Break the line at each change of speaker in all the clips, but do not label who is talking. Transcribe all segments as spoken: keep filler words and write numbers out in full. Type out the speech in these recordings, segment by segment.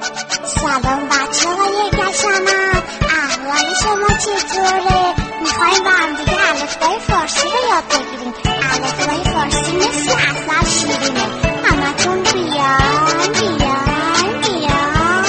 سلام بچه های گشنم، احوال شما چطوره؟ میخواییم با هم دیگه الفبای فارسی رو یاد بگیریم. الفبای فارسی مثل عسل شیرینه. همتون بیان بیان بیان.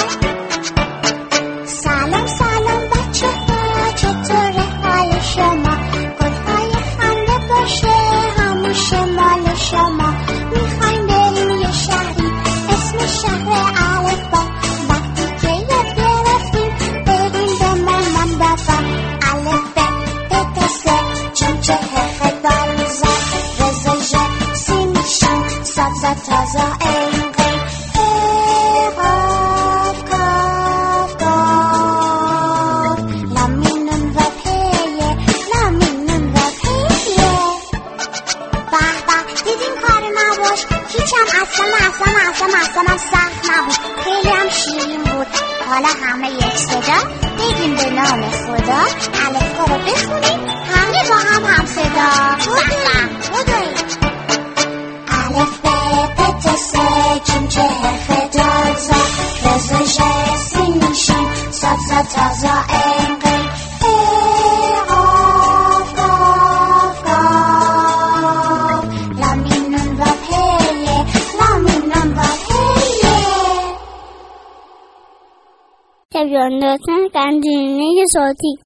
سلام سلام بچه ها، چطوره حال شما؟ گلهای خنده باشه همیشه مال شما. میخوایم بریم یه شهری اسم شهر الفبا. وقتی که یاد گرفتیم بریم به مامان بابا. الف ب ت ت س ج ج ه خ دال ز ر ز ژ س ن ش صاد ضاد تا ظا عین غین ه قاف کاف قاف لام میم نون و پیه لام میم نون و پیه. به به دیدین کار نباش، هیچم اصلا اصلا اصلا اصلا هم سخت نبود، خیلی هم شیرین بود. حالا همه یک صدا بگیم به نام خدا الفبا رو بخونیم همه با هم هم صدا. بودیم الف ب ت ت س ج ج ه خ دال ز ر ز ژ س ن ش صاد ضاد تا ظا عین غین ه قاف کاف قاف لام میم نون و پیه لام میم نون و پیه.
تبیان داشتن قندیلینه صوتی